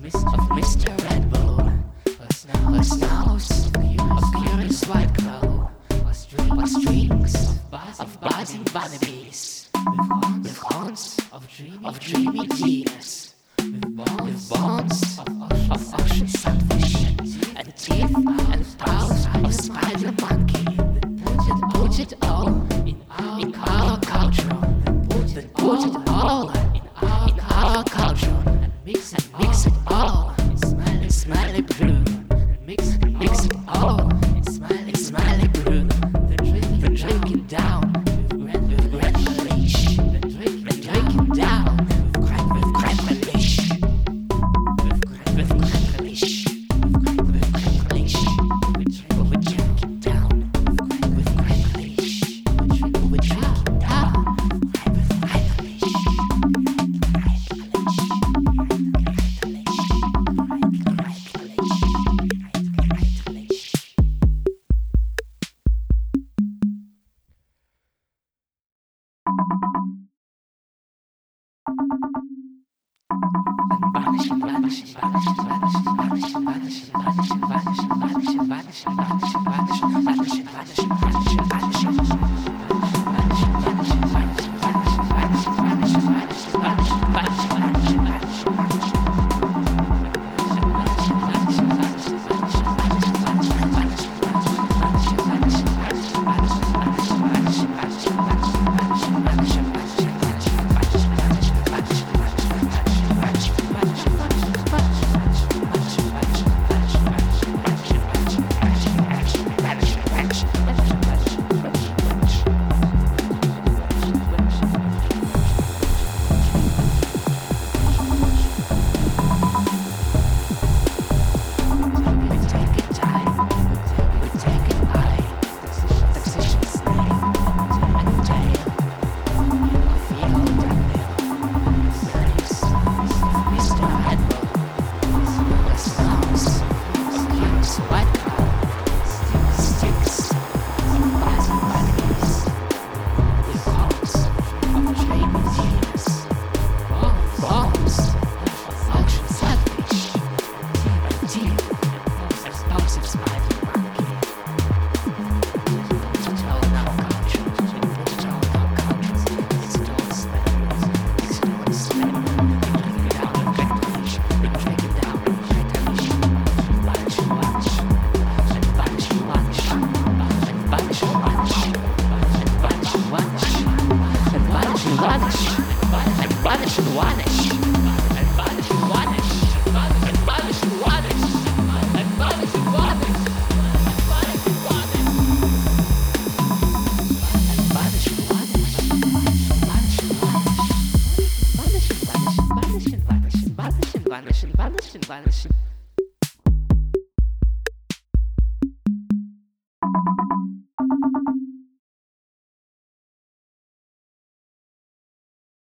Mr. Red Bull, a snows of curious white glow, or strings of buzzing bunnybees, with horns of dreamy tears, with bones of ocean sunfish, and teeth and paws of spider monkey. Put it all in our culture. Put it all in our culture, and mix it all in smelly brew. Mix it all in smelly brew. Then drink it down with great relish. Then drink it down with great relish. With great relish. With great relish. We drink it down with great relish. We drink it down with great relish. Vanishing.